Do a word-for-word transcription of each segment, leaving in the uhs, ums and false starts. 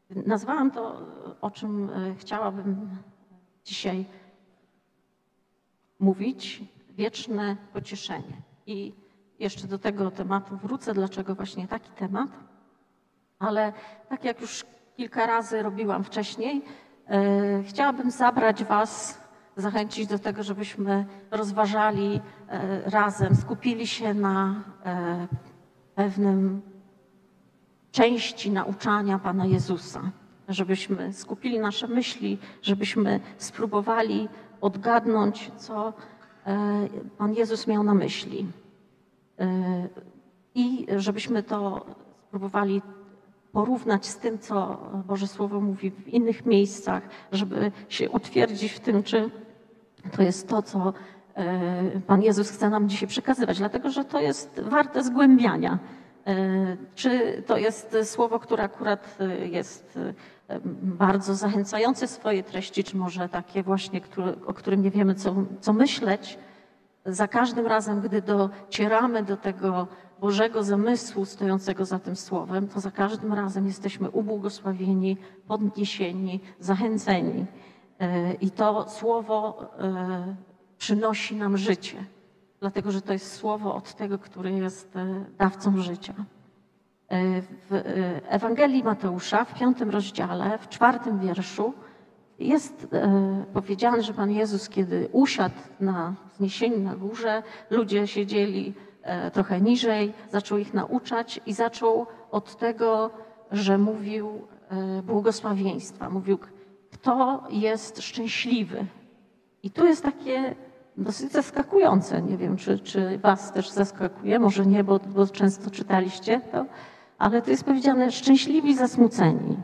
Nazwałam to, o czym chciałabym dzisiaj mówić, wieczne pocieszenie. I jeszcze do tego tematu wrócę, dlaczego właśnie taki temat. Ale tak jak już kilka razy robiłam wcześniej, e, chciałabym zabrać Was, zachęcić do tego, żebyśmy rozważali e, razem, skupili się na e, pewnym części nauczania Pana Jezusa, żebyśmy skupili nasze myśli, żebyśmy spróbowali odgadnąć, co e, Pan Jezus miał na myśli. E, I żebyśmy to spróbowali porównać z tym, co Boże Słowo mówi w innych miejscach, żeby się utwierdzić w tym, czy to jest to, co Pan Jezus chce nam dzisiaj przekazywać, dlatego że to jest warte zgłębiania. Czy to jest słowo, które akurat jest bardzo zachęcające w swojej treści, czy może takie właśnie, które, o którym nie wiemy, co, co myśleć. Za każdym razem, gdy docieramy do tego Bożego zamysłu stojącego za tym słowem, to za każdym razem jesteśmy ubłogosławieni, podniesieni, zachęceni. I to słowo przynosi nam życie, dlatego że to jest słowo od tego, który jest dawcą życia. W Ewangelii Mateusza w piątym rozdziale, w czwartym wierszu jest powiedziane, że Pan Jezus, kiedy usiadł na wzniesieniu na górze, ludzie siedzieli trochę niżej, zaczął ich nauczać i zaczął od tego, że mówił błogosławieństwa. Mówił, kto jest szczęśliwy. I tu jest takie dosyć zaskakujące. Nie wiem, czy, czy Was też zaskakuje, może nie, bo, bo często czytaliście to, ale tu jest powiedziane szczęśliwi zasmuceni,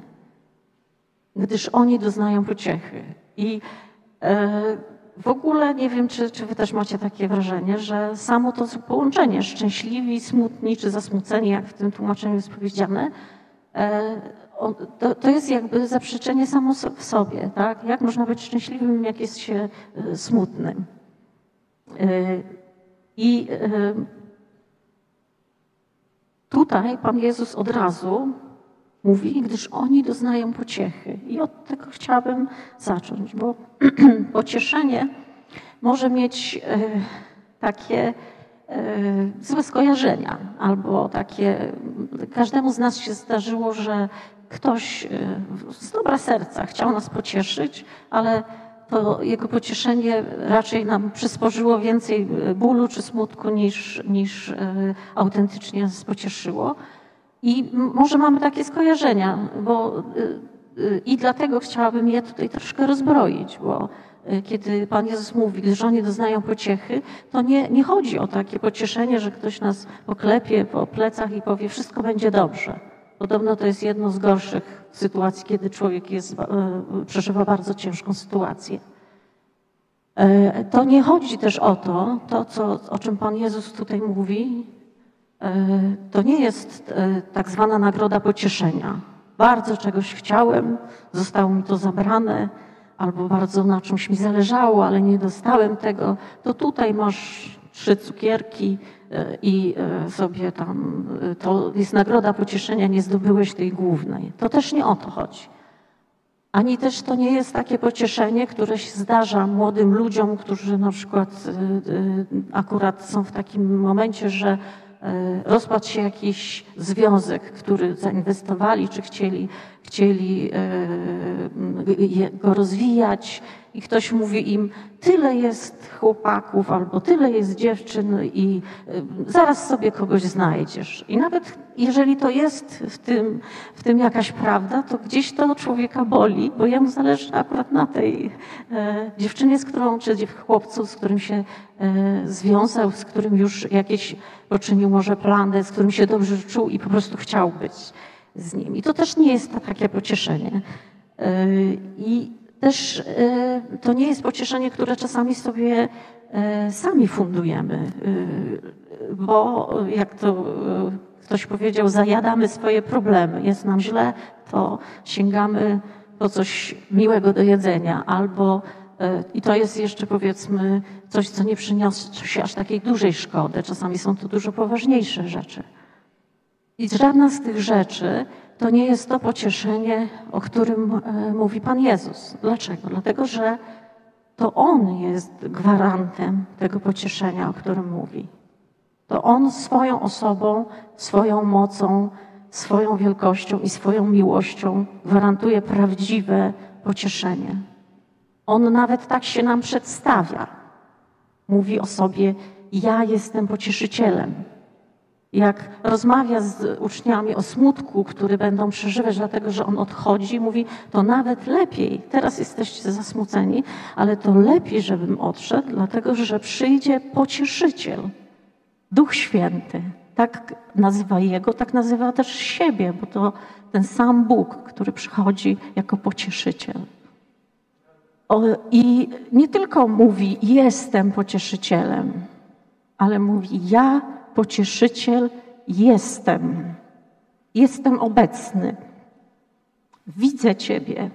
gdyż oni doznają pociechy. I e, w ogóle nie wiem, czy, czy Wy też macie takie wrażenie, że samo to połączenie szczęśliwi, smutni czy zasmuceni, jak w tym tłumaczeniu jest powiedziane, e, to, to jest jakby zaprzeczenie samo w sobie. Tak? Jak można być szczęśliwym, jak jest się e, smutnym? E, I e, tutaj Pan Jezus od razu mówi, gdyż oni doznają pociechy. I od tego chciałabym zacząć, bo pocieszenie może mieć e, takie e, złe skojarzenia, albo takie, każdemu z nas się zdarzyło, że ktoś e, z dobra serca chciał nas pocieszyć, ale to jego pocieszenie raczej nam przysporzyło więcej bólu czy smutku niż, niż e, autentycznie nas pocieszyło. I może mamy takie skojarzenia, bo i dlatego chciałabym je tutaj troszkę rozbroić, bo kiedy Pan Jezus mówi, gdyż oni doznają pociechy, to nie, nie chodzi o takie pocieszenie, że ktoś nas poklepie po plecach i powie, wszystko będzie dobrze. Podobno to jest jedno z gorszych sytuacji, kiedy człowiek jest, przeżywa bardzo ciężką sytuację. To nie chodzi też o to, to co, o czym Pan Jezus tutaj mówi, to nie jest tak zwana nagroda pocieszenia. Bardzo czegoś chciałem, zostało mi to zabrane, albo bardzo na czymś mi zależało, ale nie dostałem tego. To tutaj masz trzy cukierki i sobie tam, to jest nagroda pocieszenia, nie zdobyłeś tej głównej. To też nie o to chodzi. Ani też to nie jest takie pocieszenie, które się zdarza młodym ludziom, którzy na przykład akurat są w takim momencie, że rozpadł się jakiś związek, który zainwestowali, czy chcieli, chcieli go rozwijać i ktoś mówi im, tyle jest chłopaków albo tyle jest dziewczyn i zaraz sobie kogoś znajdziesz. I nawet jeżeli to jest w tym, w tym jakaś prawda, to gdzieś to człowieka boli, bo jemu zależy akurat na tej dziewczynie, z którą, czy chłopcu, z którym się związał, z którym już jakieś poczynił może plany, z którym się dobrze czuł i po prostu chciał być z nim. I to też nie jest takie pocieszenie. I też to nie jest pocieszenie, które czasami sobie sami fundujemy, bo jak to ktoś powiedział, zajadamy swoje problemy. Jest nam źle, to sięgamy po coś miłego do jedzenia albo i to jest jeszcze powiedzmy coś, co nie przyniosło aż takiej dużej szkody. Czasami są to dużo poważniejsze rzeczy. I żadna z tych rzeczy to nie jest to pocieszenie, o którym mówi Pan Jezus. Dlaczego? Dlatego, że to On jest gwarantem tego pocieszenia, o którym mówi. To On swoją osobą, swoją mocą, swoją wielkością i swoją miłością gwarantuje prawdziwe pocieszenie. On nawet tak się nam przedstawia. Mówi o sobie: ja jestem pocieszycielem. Jak rozmawia z uczniami o smutku, który będą przeżywać, dlatego że on odchodzi, mówi: to nawet lepiej, teraz jesteście zasmuceni, ale to lepiej, żebym odszedł, dlatego że przyjdzie pocieszyciel, Duch Święty. Tak nazywa Jego, tak nazywa też siebie, bo to ten sam Bóg, który przychodzi jako pocieszyciel. O, i nie tylko mówi: jestem pocieszycielem, ale mówi: ja, pocieszyciel, jestem. Jestem obecny. Widzę Ciebie.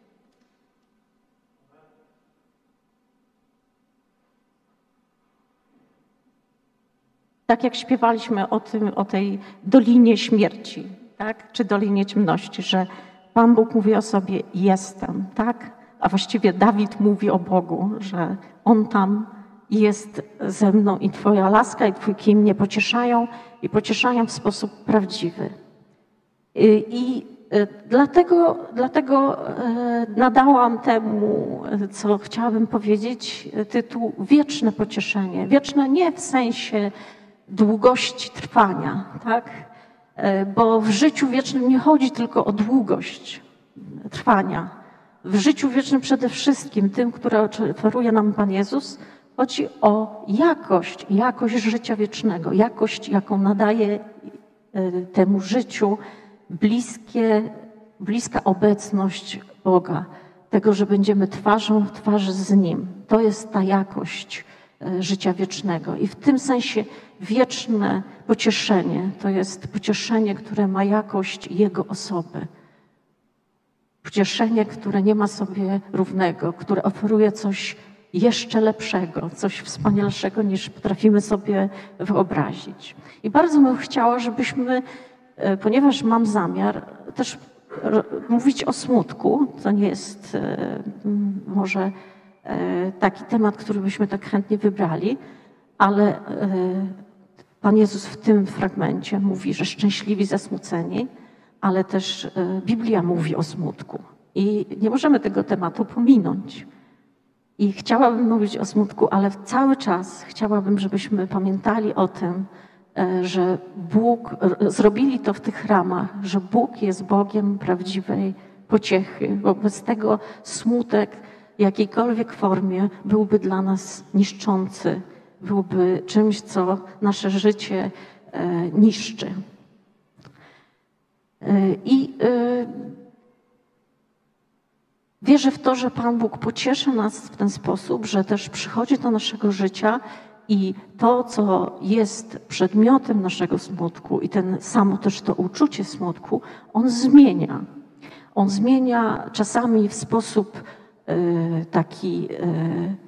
Tak jak śpiewaliśmy o tym, o tej dolinie śmierci, tak? Czy dolinie ciemności, że Pan Bóg mówi o sobie: jestem, tak? A właściwie Dawid mówi o Bogu, że On tam jest ze mną i Twoja łaska i Twój kij mnie pocieszają i pocieszają w sposób prawdziwy. I, i dlatego, dlatego nadałam temu, co chciałabym powiedzieć, tytuł Wieczne pocieszenie. Wieczne nie w sensie długości trwania, tak? Bo w życiu wiecznym nie chodzi tylko o długość trwania. W życiu wiecznym przede wszystkim, tym, które oferuje nam Pan Jezus, chodzi o jakość, jakość życia wiecznego, jakość, jaką nadaje temu życiu bliskie, bliska obecność Boga, tego, że będziemy twarzą w twarzy z Nim. To jest ta jakość życia wiecznego. I w tym sensie wieczne pocieszenie to jest pocieszenie, które ma jakość Jego osoby. Pocieszenie, które nie ma sobie równego, które oferuje coś jeszcze lepszego, coś wspanialszego, niż potrafimy sobie wyobrazić. I bardzo bym chciała, żebyśmy, ponieważ mam zamiar też mówić o smutku, to nie jest może taki temat, który byśmy tak chętnie wybrali, ale Pan Jezus w tym fragmencie mówi, że szczęśliwi zasmuceni, ale też Biblia mówi o smutku. I nie możemy tego tematu pominąć. I chciałabym mówić o smutku, ale cały czas chciałabym, żebyśmy pamiętali o tym, że Bóg, zrobili to w tych ramach, że Bóg jest Bogiem prawdziwej pociechy. Wobec tego smutek w jakiejkolwiek formie byłby dla nas niszczący, byłby czymś, co nasze życie niszczy. I wierzę w to, że Pan Bóg pocieszy nas w ten sposób, że też przychodzi do naszego życia i to, co jest przedmiotem naszego smutku i ten samo też to uczucie smutku, On zmienia. On zmienia czasami w sposób y, taki y,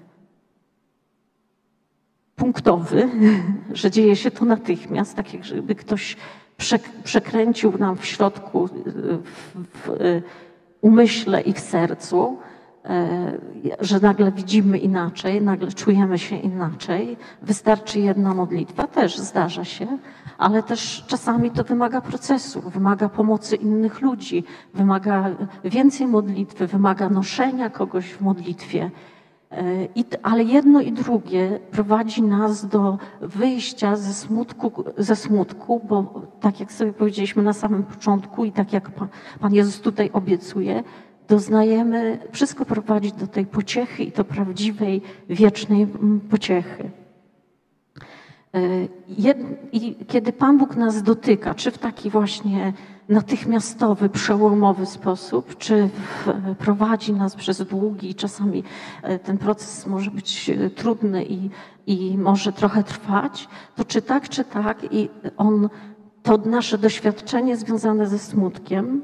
punktowy, że dzieje się to natychmiast, tak jakby ktoś przekręcił nam w środku, w, w umyśle i w sercu, że nagle widzimy inaczej, nagle czujemy się inaczej. Wystarczy jedna modlitwa, też zdarza się, ale też czasami to wymaga procesu, wymaga pomocy innych ludzi, wymaga więcej modlitwy, wymaga noszenia kogoś w modlitwie. I, ale jedno i drugie prowadzi nas do wyjścia ze smutku, ze smutku, bo tak jak sobie powiedzieliśmy na samym początku i tak jak Pan, Pan Jezus tutaj obiecuje, doznajemy, wszystko prowadzi do tej pociechy i do prawdziwej, wiecznej pociechy. I kiedy Pan Bóg nas dotyka, czy w taki właśnie natychmiastowy, przełomowy sposób, czy prowadzi nas przez długi, czasami ten proces może być trudny i, i może trochę trwać, to czy tak, czy tak, i on, to nasze doświadczenie związane ze smutkiem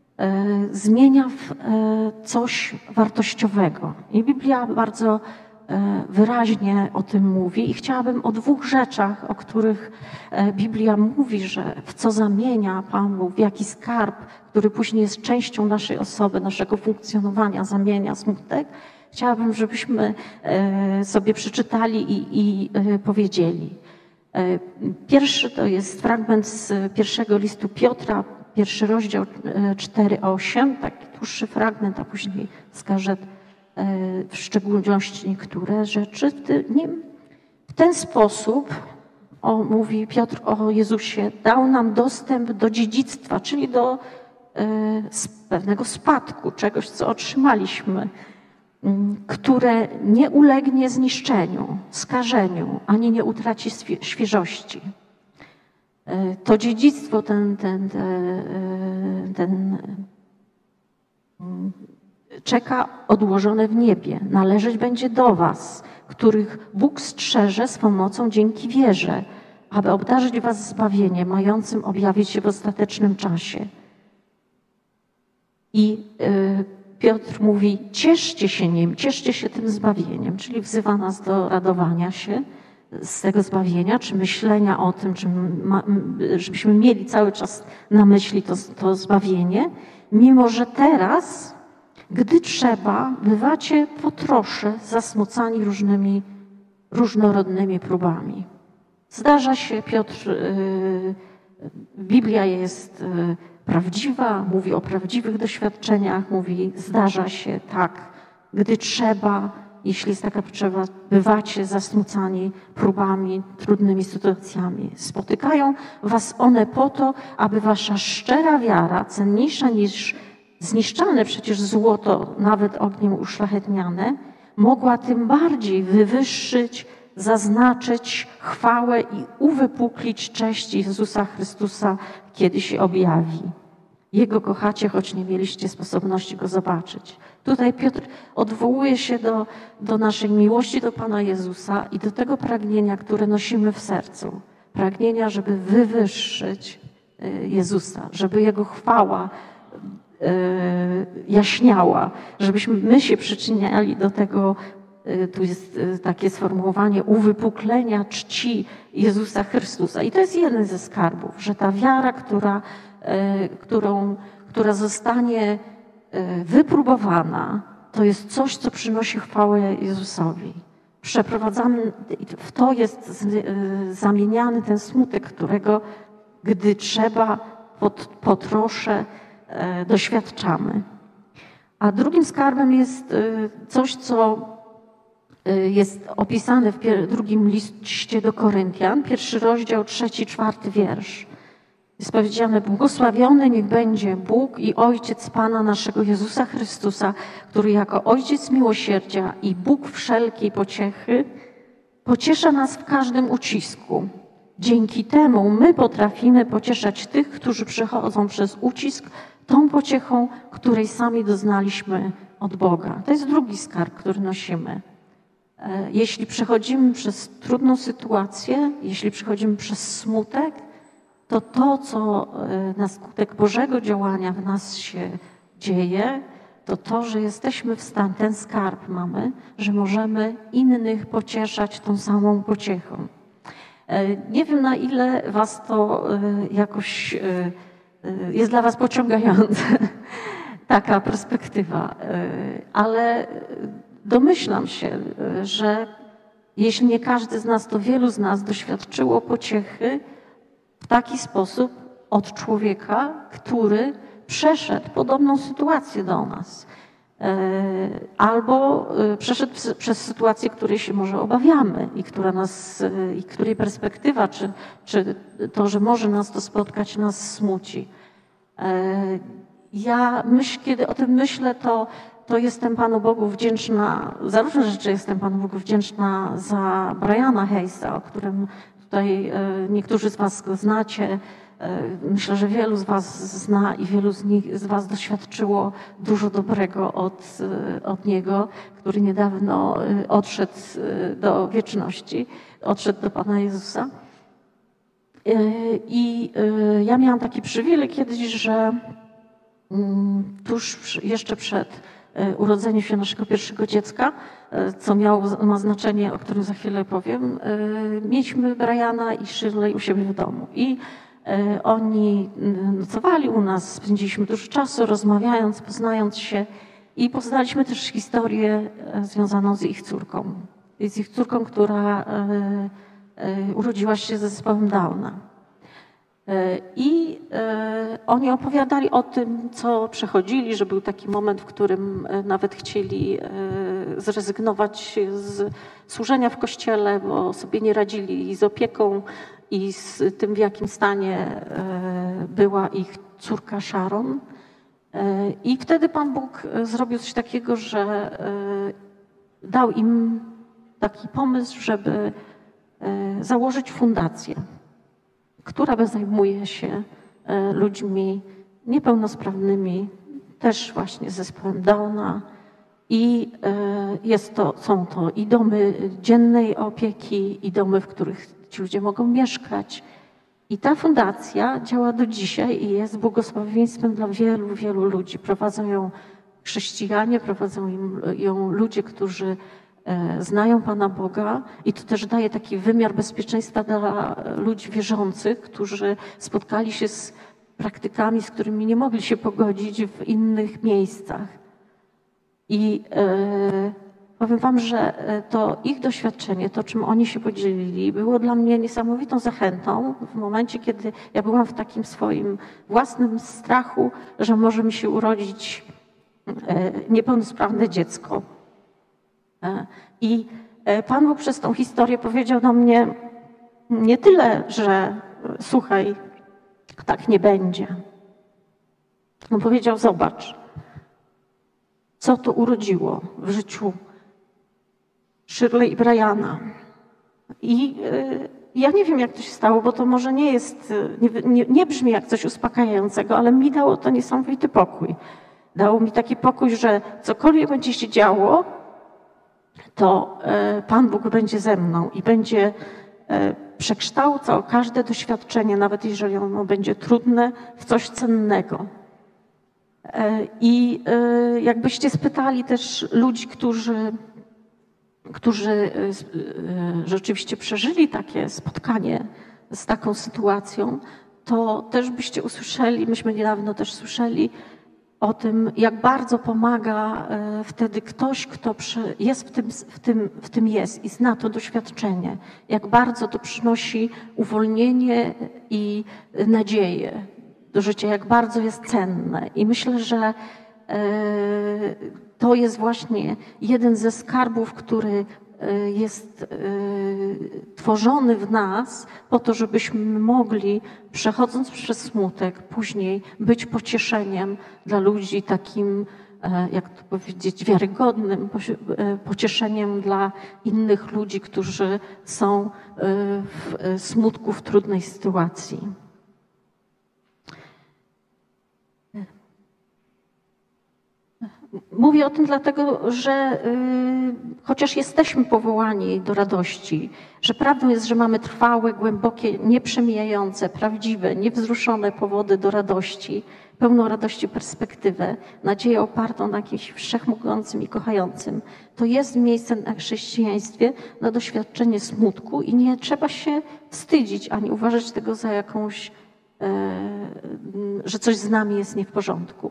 zmienia w coś wartościowego. I Biblia bardzo wyraźnie o tym mówi i chciałabym o dwóch rzeczach, o których Biblia mówi, że w co zamienia Pan Bóg, w jaki skarb, który później jest częścią naszej osoby, naszego funkcjonowania, zamienia smutek. Chciałabym, żebyśmy sobie przeczytali i, i powiedzieli. Pierwszy to jest fragment z pierwszego listu Piotra, pierwszy rozdział cztery osiem, taki dłuższy fragment, a później wskażę w szczególności niektóre rzeczy w nim. W ten sposób, o, mówi Piotr o Jezusie, dał nam dostęp do dziedzictwa, czyli do z pewnego spadku, czegoś, co otrzymaliśmy, które nie ulegnie zniszczeniu, skażeniu, ani nie utraci świeżości. To dziedzictwo, ten, ten, ten, ten czeka odłożone w niebie. Należeć będzie do was, których Bóg strzeże swą mocą dzięki wierze, aby obdarzyć was zbawieniem, mającym objawić się w ostatecznym czasie. I y, Piotr mówi, cieszcie się nim, cieszcie się tym zbawieniem, czyli wzywa nas do radowania się z tego zbawienia, czy myślenia o tym, czy ma, żebyśmy mieli cały czas na myśli to, to zbawienie, mimo że teraz, gdy trzeba, bywacie po trosze zasmucani różnymi, różnorodnymi próbami. Zdarza się, Piotr, yy, Biblia jest yy, prawdziwa, mówi o prawdziwych doświadczeniach, mówi, zdarza się tak, gdy trzeba, jeśli jest taka potrzeba, bywacie zasmucani próbami, trudnymi sytuacjami. Spotykają was one po to, aby wasza szczera wiara, cenniejsza niż zniszczane przecież złoto, nawet ogniem uszlachetniane, mogła tym bardziej wywyższyć, zaznaczyć chwałę i uwypuklić cześć Jezusa Chrystusa, kiedy się objawi. Jego kochacie, choć nie mieliście sposobności Go zobaczyć. Tutaj Piotr odwołuje się do, do naszej miłości do Pana Jezusa i do tego pragnienia, które nosimy w sercu. Pragnienia, żeby wywyższyć Jezusa, żeby Jego chwała jaśniała, żebyśmy my się przyczyniali do tego, tu jest takie sformułowanie, uwypuklenia czci Jezusa Chrystusa. I to jest jeden ze skarbów, że ta wiara, która, którą, która zostanie wypróbowana, to jest coś, co przynosi chwałę Jezusowi. Przeprowadzamy, w to jest zamieniany ten smutek, którego, gdy trzeba, pod, po trosze doświadczamy. A drugim skarbem jest coś, co jest opisane w drugim liście do Koryntian, pierwszy rozdział, trzeci, czwarty wiersz. Jest powiedziane, błogosławiony niech będzie Bóg i Ojciec Pana naszego Jezusa Chrystusa, który jako Ojciec miłosierdzia i Bóg wszelkiej pociechy pociesza nas w każdym ucisku. Dzięki temu my potrafimy pocieszać tych, którzy przechodzą przez ucisk tą pociechą, której sami doznaliśmy od Boga. To jest drugi skarb, który nosimy. Jeśli przechodzimy przez trudną sytuację, jeśli przechodzimy przez smutek, to to, co na skutek Bożego działania w nas się dzieje, to to, że jesteśmy w stanie, ten skarb mamy, że możemy innych pocieszać tą samą pociechą. Nie wiem, na ile was to jakoś jest dla was pociągające, taka perspektywa, ale domyślam się, że jeśli nie każdy z nas, to wielu z nas doświadczyło pociechy w taki sposób od człowieka, który przeszedł podobną sytuację do nas. Albo przeszedł przez sytuację, której się może obawiamy i która nas, i której perspektywa, czy, czy to, że może nas to spotkać, nas smuci. Ja myśl, kiedy o tym myślę, to, to jestem Panu Bogu wdzięczna, za różne rzeczy jestem Panu Bogu wdzięczna za Briana Hayesa, o którym tutaj niektórzy z was go znacie. Myślę, że wielu z was zna i wielu z nich, z was doświadczyło dużo dobrego od, od niego, który niedawno odszedł do wieczności, odszedł do Pana Jezusa. I ja miałam taki przywilej kiedyś, że tuż jeszcze przed urodzeniu się naszego pierwszego dziecka, co miało, ma znaczenie, o którym za chwilę powiem, mieliśmy Briana i Shirley u siebie w domu. I oni nocowali u nas, spędziliśmy dużo czasu rozmawiając, poznając się i poznaliśmy też historię związaną z ich córką. Z ich córką, która urodziła się ze zespołem Downa. I oni opowiadali o tym, co przechodzili, że był taki moment, w którym nawet chcieli zrezygnować z służenia w kościele, bo sobie nie radzili z opieką i z tym, w jakim stanie była ich córka Sharon. I wtedy Pan Bóg zrobił coś takiego, że dał im taki pomysł, żeby założyć fundację, która zajmuje się ludźmi niepełnosprawnymi, też właśnie z zespołem Downa. I jest to, są to i domy dziennej opieki, i domy, w których ci ludzie mogą mieszkać. I ta fundacja działa do dzisiaj i jest błogosławieństwem dla wielu, wielu ludzi. Prowadzą ją chrześcijanie, prowadzą ją ludzie, którzy znają Pana Boga i to też daje taki wymiar bezpieczeństwa dla ludzi wierzących, którzy spotkali się z praktykami, z którymi nie mogli się pogodzić w innych miejscach. I e, powiem Wam, że to ich doświadczenie, to czym oni się podzielili, było dla mnie niesamowitą zachętą w momencie, kiedy ja byłam w takim swoim własnym strachu, że może mi się urodzić e, niepełnosprawne dziecko. I Pan Bóg przez tą historię powiedział do mnie nie tyle, że słuchaj, tak nie będzie. On powiedział, zobacz, co to urodziło w życiu Shirley i Briana. I y, ja nie wiem, jak to się stało, bo to może nie jest, nie, nie, nie brzmi jak coś uspokajającego, ale mi dało to niesamowity pokój. Dało mi taki pokój, że cokolwiek będzie się działo, to Pan Bóg będzie ze mną i będzie przekształcał każde doświadczenie, nawet jeżeli ono będzie trudne, w coś cennego. I jakbyście spytali też ludzi, którzy, którzy rzeczywiście przeżyli takie spotkanie z taką sytuacją, to też byście usłyszeli, myśmy niedawno też słyszeli, o tym, jak bardzo pomaga wtedy ktoś, kto jest w tym, w tym, w tym jest i zna to doświadczenie. Jak bardzo to przynosi uwolnienie i nadzieję do życia, jak bardzo jest cenne. I myślę, że to jest właśnie jeden ze skarbów, który jest tworzony w nas po to, żebyśmy mogli, przechodząc przez smutek, później być pocieszeniem dla ludzi, takim, jak to powiedzieć, wiarygodnym pocieszeniem dla innych ludzi, którzy są w smutku, w trudnej sytuacji. Mówię o tym dlatego, że y, chociaż jesteśmy powołani do radości, że prawdą jest, że mamy trwałe, głębokie, nieprzemijające, prawdziwe, niewzruszone powody do radości, pełną radości perspektywę, nadzieję opartą na kimś wszechmogącym i kochającym, to jest miejsce na chrześcijaństwie na doświadczenie smutku i nie trzeba się wstydzić ani uważać tego za jakąś, y, y, że coś z nami jest nie w porządku.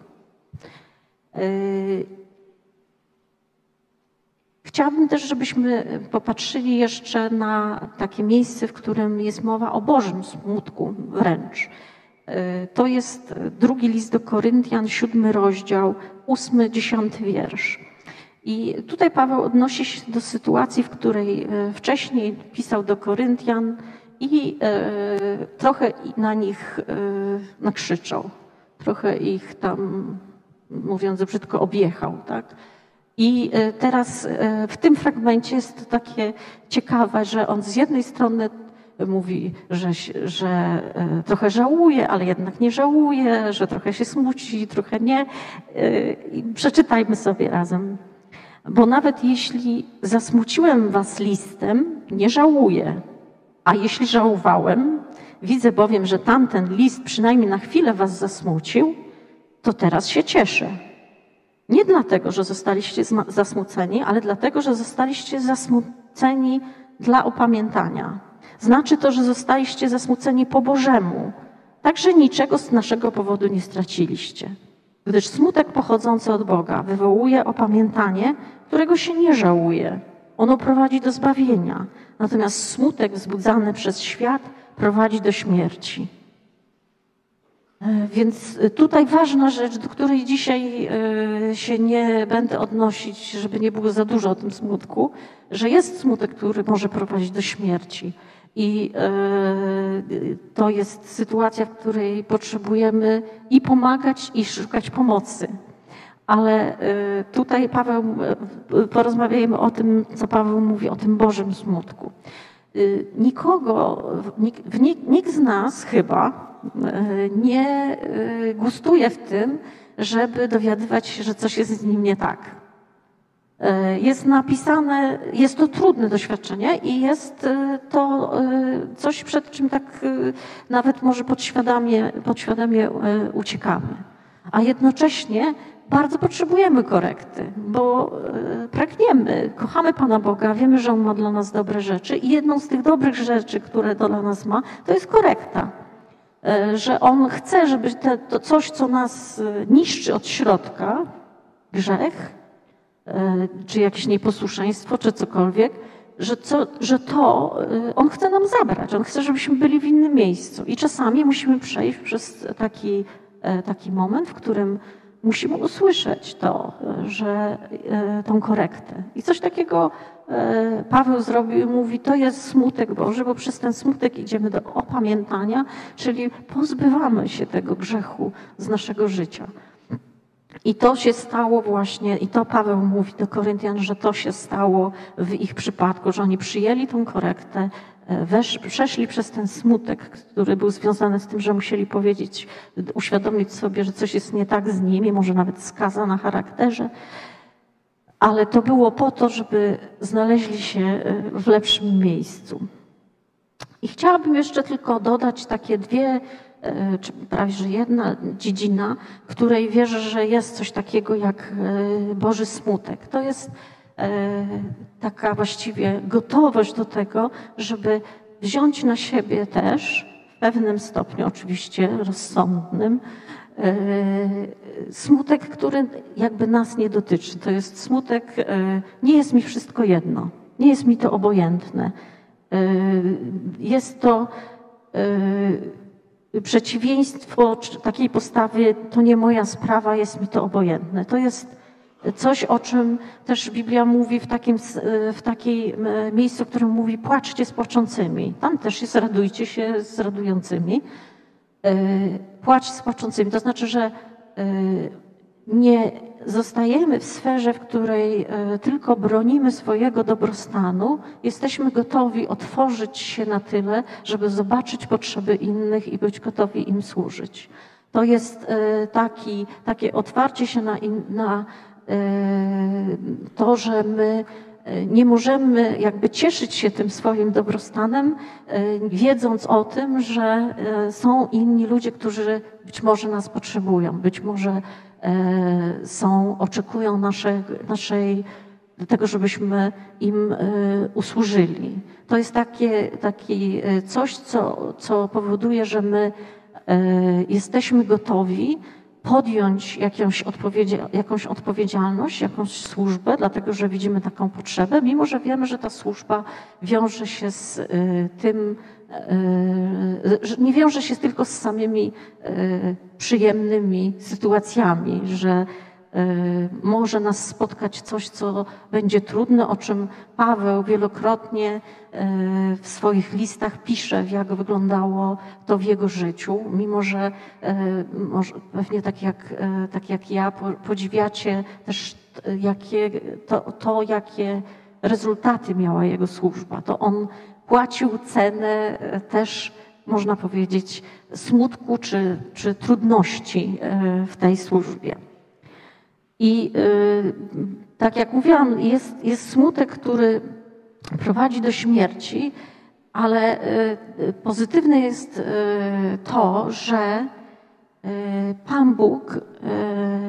Chciałabym też, żebyśmy popatrzyli jeszcze na takie miejsce, w którym jest mowa o Bożym smutku wręcz. To jest drugi list do Koryntian, siódmy rozdział, ósmy, dziesiąty wiersz. I tutaj Paweł odnosi się do sytuacji, w której wcześniej pisał do Koryntian i trochę na nich nakrzyczał, trochę ich tam, mówiąc brzydko, objechał, tak? I teraz w tym fragmencie jest to takie ciekawe, że on z jednej strony mówi, że, że trochę żałuje, ale jednak nie żałuje, że trochę się smuci, trochę nie. I przeczytajmy sobie razem. Bo nawet jeśli zasmuciłem was listem, nie żałuję. A jeśli żałowałem, widzę bowiem, że tamten list przynajmniej na chwilę was zasmucił, to teraz się cieszę. Nie dlatego, że zostaliście zasmuceni, ale dlatego, że zostaliście zasmuceni dla opamiętania. Znaczy to, że zostaliście zasmuceni po Bożemu. Także niczego z naszego powodu nie straciliście. Gdyż smutek pochodzący od Boga wywołuje opamiętanie, którego się nie żałuje. Ono prowadzi do zbawienia. Natomiast smutek wzbudzany przez świat prowadzi do śmierci. Więc tutaj ważna rzecz, do której dzisiaj się nie będę odnosić, żeby nie było za dużo o tym smutku, że jest smutek, który może prowadzić do śmierci. I to jest sytuacja, w której potrzebujemy i pomagać, i szukać pomocy. Ale tutaj Paweł, porozmawiajmy o tym, co Paweł mówi o tym Bożym smutku. Nikogo, nikt, nikt z nas chyba nie gustuje w tym, żeby dowiadywać się, że coś jest z nim nie tak. Jest napisane, jest to trudne doświadczenie i jest to coś, przed czym tak nawet może podświadomie, podświadomie uciekamy. A jednocześnie bardzo potrzebujemy korekty, bo pragniemy, kochamy Pana Boga, wiemy, że On ma dla nas dobre rzeczy i jedną z tych dobrych rzeczy, które dla nas ma, to jest korekta. Że On chce, żeby te, to coś, co nas niszczy od środka, grzech, czy jakieś nieposłuszeństwo, czy cokolwiek, że, co, że to On chce nam zabrać. On chce, żebyśmy byli w innym miejscu. I czasami musimy przejść przez taki, taki moment, w którym musimy usłyszeć to, że tą korektę. I coś takiego Paweł zrobił i mówi, to jest smutek Boży, bo przez ten smutek idziemy do opamiętania, czyli pozbywamy się tego grzechu z naszego życia. I to się stało właśnie, i to Paweł mówi do Koryntian, że to się stało w ich przypadku, że oni przyjęli tą korektę, wesz, przeszli przez ten smutek, który był związany z tym, że musieli powiedzieć, uświadomić sobie, że coś jest nie tak z nimi, może nawet skaza na charakterze, ale to było po to, żeby znaleźli się w lepszym miejscu. I chciałabym jeszcze tylko dodać takie dwie, czy prawie że jedna dziedzina, której wierzę, że jest coś takiego jak Boży smutek. To jest taka właściwie gotowość do tego, żeby wziąć na siebie też, w pewnym stopniu oczywiście rozsądnym, smutek, który jakby nas nie dotyczy. To jest smutek, nie jest mi wszystko jedno, nie jest mi to obojętne. Jest to przeciwieństwo takiej postawy, to nie moja sprawa, jest mi to obojętne. To jest coś, o czym też Biblia mówi w takim w takiej miejscu, w którym mówi płaczcie z płaczącymi. Tam też jest radujcie się z radującymi. Płacz z płaczącymi. To znaczy, że nie zostajemy w sferze, w której tylko bronimy swojego dobrostanu. Jesteśmy gotowi otworzyć się na tyle, żeby zobaczyć potrzeby innych i być gotowi im służyć. To jest taki, takie otwarcie się na, in, na to, że my nie możemy jakby cieszyć się tym swoim dobrostanem, wiedząc o tym, że są inni ludzie, którzy być może nas potrzebują, być może są, oczekują naszej, naszej tego, żebyśmy im usłużyli. To jest takie, takie coś, co, co powoduje, że my jesteśmy gotowi podjąć jakąś, odpowiedzi, jakąś odpowiedzialność, jakąś służbę, dlatego że widzimy taką potrzebę, mimo że wiemy, że ta służba wiąże się z y, tym, y, że nie wiąże się tylko z samymi y, przyjemnymi sytuacjami, że y, może nas spotkać coś, co będzie trudne, o czym Paweł wielokrotnie y, w swoich listach pisze, jak wyglądało to w jego życiu, mimo że y, może, pewnie tak jak, y, tak jak ja podziwiacie też jakie, to, to, jakie rezultaty miała jego służba. To on płacił cenę też, można powiedzieć, smutku czy, czy trudności y, w tej służbie. I y, tak jak mówiłam, jest, jest smutek, który prowadzi do śmierci, ale y, pozytywne jest y, to, że y, Pan Bóg y,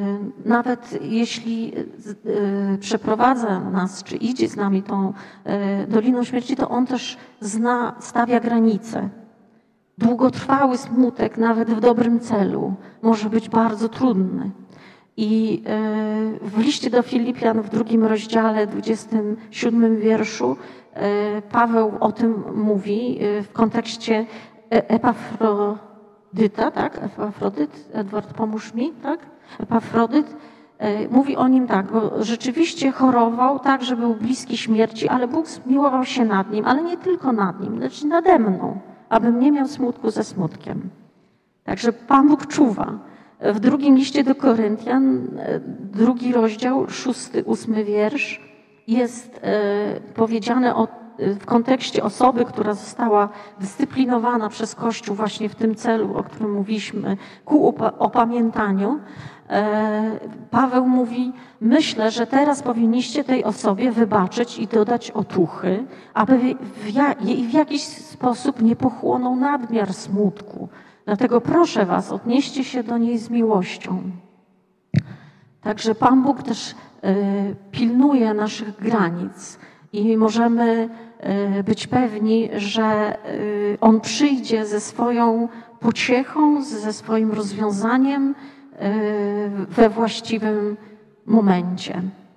nawet jeśli przeprowadza nas, czy idzie z nami tą Doliną Śmierci, to On też zna, stawia granice. Długotrwały smutek, nawet w dobrym celu, może być bardzo trudny. I w liście do Filipian w drugim rozdziale, dwudziestym siódmym wierszu, Paweł o tym mówi w kontekście Epafrodyta, tak? Epafrodyt, Edward, pomóż mi, tak? Epafrodyt mówi o nim tak, bo rzeczywiście chorował tak, że był bliski śmierci, ale Bóg zmiłował się nad nim, ale nie tylko nad nim, lecz nade mną, abym nie miał smutku ze smutkiem. Także Pan Bóg czuwa. W drugim liście do Koryntian, drugi rozdział, szósty, ósmy wiersz, jest powiedziane o, w kontekście osoby, która została dyscyplinowana przez Kościół właśnie w tym celu, o którym mówiliśmy, ku opamiętaniu. Paweł mówi, myślę, że teraz powinniście tej osobie wybaczyć i dodać otuchy, aby jej w jakiś sposób nie pochłonął nadmiar smutku. Dlatego proszę was, odnieście się do niej z miłością. Także Pan Bóg też pilnuje naszych granic i możemy być pewni, że On przyjdzie ze swoją pociechą, ze swoim rozwiązaniem we właściwym momencie.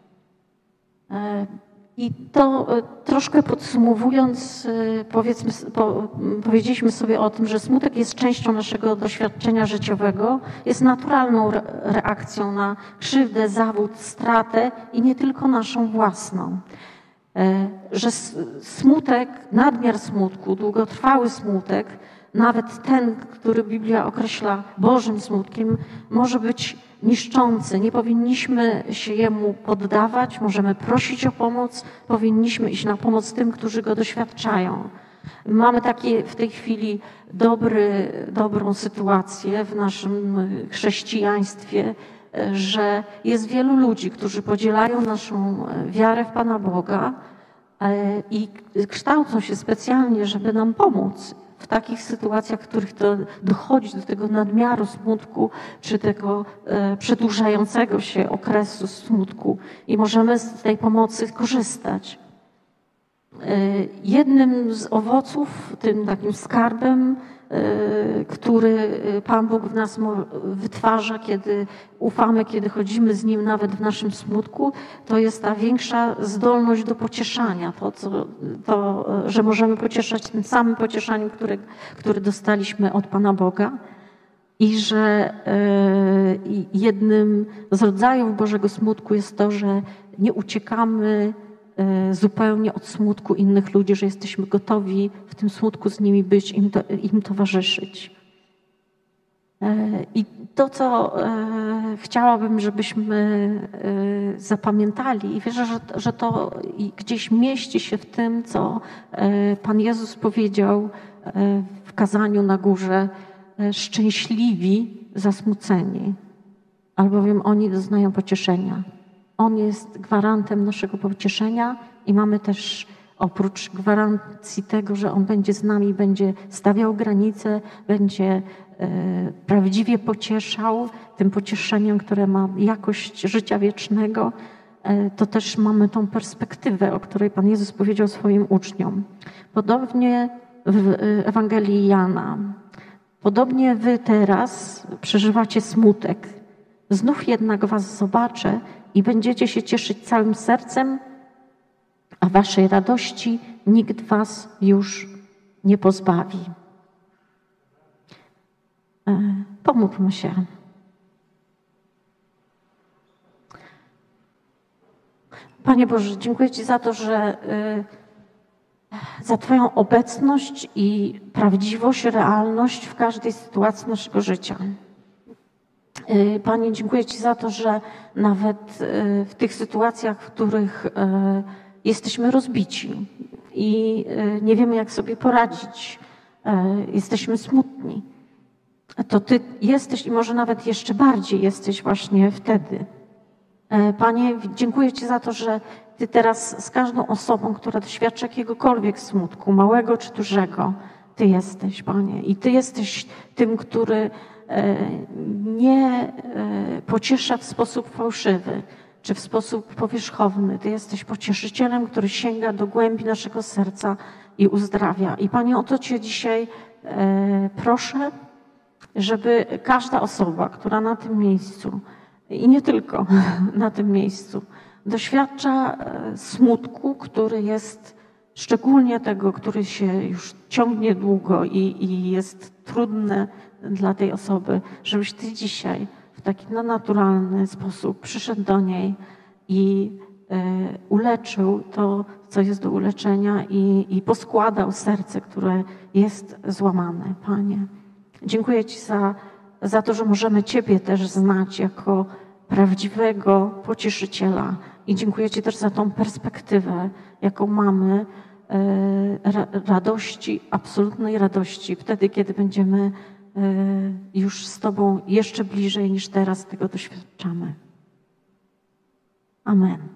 I to troszkę podsumowując, powiedzmy, po, powiedzieliśmy sobie o tym, że smutek jest częścią naszego doświadczenia życiowego, jest naturalną reakcją na krzywdę, zawód, stratę i nie tylko naszą własną. Że smutek, nadmiar smutku, długotrwały smutek, nawet ten, który Biblia określa Bożym smutkiem, może być niszczący. Nie powinniśmy się jemu poddawać, możemy prosić o pomoc, powinniśmy iść na pomoc tym, którzy go doświadczają. Mamy takie w tej chwili dobry, dobrą sytuację w naszym chrześcijaństwie, że jest wielu ludzi, którzy podzielają naszą wiarę w Pana Boga i kształcą się specjalnie, żeby nam pomóc w takich sytuacjach, w których to dochodzi do tego nadmiaru smutku, czy tego e, przedłużającego się okresu smutku i możemy z tej pomocy korzystać. E, jednym z owoców, tym takim skarbem, e, który Pan Bóg w nas wytwarza, kiedy ufamy, kiedy chodzimy z Nim nawet w naszym smutku, to jest ta większa zdolność do pocieszania. To, co, to że możemy pocieszać tym samym pocieszaniem, które, które dostaliśmy od Pana Boga i że y, jednym z rodzajów Bożego smutku jest to, że nie uciekamy y, zupełnie od smutku innych ludzi, że jesteśmy gotowi w tym smutku z nimi być, im, to, im towarzyszyć. I to, co chciałabym, żebyśmy zapamiętali i wierzę, że, że to gdzieś mieści się w tym, co Pan Jezus powiedział w kazaniu na górze, szczęśliwi zasmuceni, albowiem oni doznają pocieszenia. On jest gwarantem naszego pocieszenia i mamy też oprócz gwarancji tego, że On będzie z nami, będzie stawiał granice, będzie prawdziwie pocieszał tym pocieszeniem, które ma jakość życia wiecznego, to też mamy tą perspektywę, o której Pan Jezus powiedział swoim uczniom. Podobnie w Ewangelii Jana. Podobnie wy teraz przeżywacie smutek. Znów jednak was zobaczę i będziecie się cieszyć całym sercem, a waszej radości nikt was już nie pozbawi. Pomódlmy się. Panie Boże, dziękuję Ci za to, że za Twoją obecność i prawdziwość, realność w każdej sytuacji naszego życia. Panie, dziękuję Ci za to, że nawet w tych sytuacjach, w których jesteśmy rozbici i nie wiemy, jak sobie poradzić, jesteśmy smutni, to Ty jesteś i może nawet jeszcze bardziej jesteś właśnie wtedy. Panie, dziękuję Ci za to, że Ty teraz z każdą osobą, która doświadcza jakiegokolwiek smutku, małego czy dużego, Ty jesteś, Panie. I Ty jesteś tym, który nie pociesza w sposób fałszywy czy w sposób powierzchowny. Ty jesteś pocieszycielem, który sięga do głębi naszego serca i uzdrawia. I Panie, o to Cię dzisiaj proszę, żeby każda osoba, która na tym miejscu i nie tylko na tym miejscu, doświadcza smutku, który jest szczególnie tego, który się już ciągnie długo i, i jest trudne dla tej osoby, żebyś Ty dzisiaj w taki naturalny sposób przyszedł do niej i e, uleczył to, co jest do uleczenia i, i poskładał serce, które jest złamane. Panie, dziękuję Ci za, za to, że możemy Ciebie też znać jako prawdziwego pocieszyciela i dziękuję Ci też za tą perspektywę, jaką mamy e, radości, absolutnej radości, wtedy, kiedy będziemy już z Tobą jeszcze bliżej niż teraz tego doświadczamy. Amen.